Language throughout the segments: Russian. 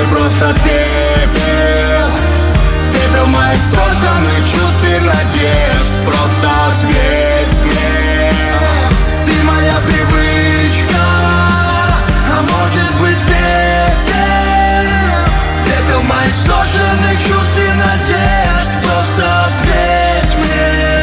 просто пепел, пепел моих сожженных чувств и надежд. Просто ответь мне, ты моя привычка, а может быть пепел, пепел моих сожженных чувств и надежд. Просто ответь мне.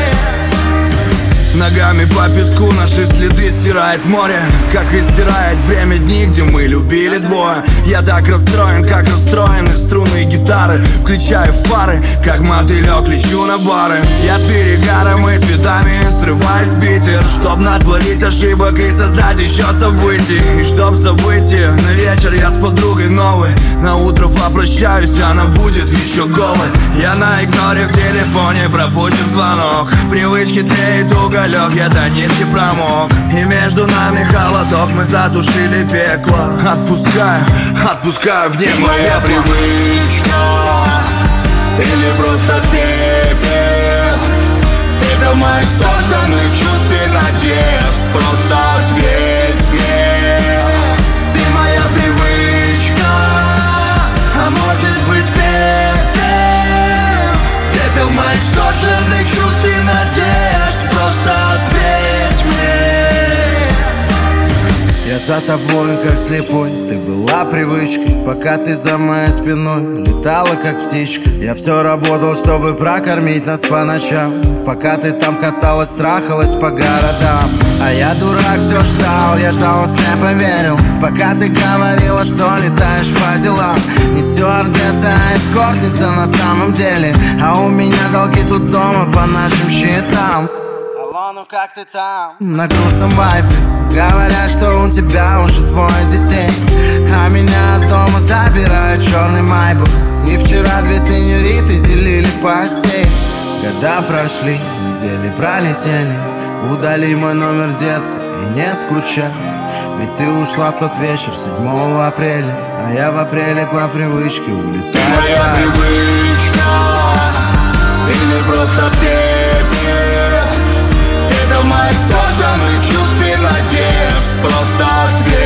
Ногами по песку наши следы стирает море, как и стирает время дни, где мы любили двое. Я так расстроен, как расстроены струны гитары. Включаю фары, как мотылек лечу на бары. Я с перегаром и цветами срываюсь в Питер, чтоб натворить ошибок и создать еще событий. И чтоб события на вечер я с подругой новой. На утро попрощаюсь, она будет еще голой. Я на игноре в телефоне, пропущен звонок. Привычки тлеет уголек, я до нитки промок. И между нами холодок, мы затушили пекло. Отпускаю, отпускаю в небо. Моя привычка или просто пепел, пепел моих сожженных чувств и надежд. Просто ответь мне, ты моя привычка, а может быть пепел, пепел моих сожженных чувств и надежд. Просто ответь мне. Я за тобой, как слепой, ты была привычкой. Пока ты за моей спиной летала, как птичка. Я все работал, чтобы прокормить нас по ночам. Пока ты там каталась, трахалась по городам. А я дурак, все ждал, я ждал, слепо верил. Пока ты говорила, что летаешь по делам. Не стюардесса, а эскортница на самом деле. А у меня долги тут дома по нашим счетам. Алло, ну как ты там? На грустном вайпе говорят, что у тебя уже двое детей. А меня дома забирает черный майбах. И вчера две сеньориты делили постель. Года прошли, недели пролетели. Удали мой номер, детка, и не скучай. Ведь ты ушла в тот вечер 7 апреля. А я в апреле по привычке улетаю. Ты моя привычка или просто пепел, пепел моих сожженных чувств и надежд. Просто ответь.